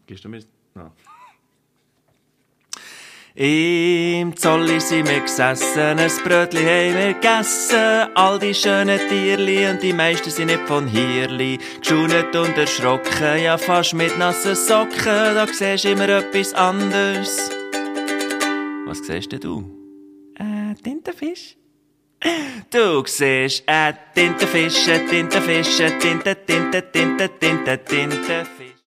Gehst du mir... No. Im Zolli sind wir gesessen, ein Brötli haben wir gegessen. All die schönen Tierli und die meisten sind nicht von hierli. Geschaunet und erschrocken, ja fast mit nassen Socken. Da siehst du immer etwas anderes. Was siehst denn du? Tintenfisch. Du siehst Tintenfisch, Tintenfisch, Tintenfisch.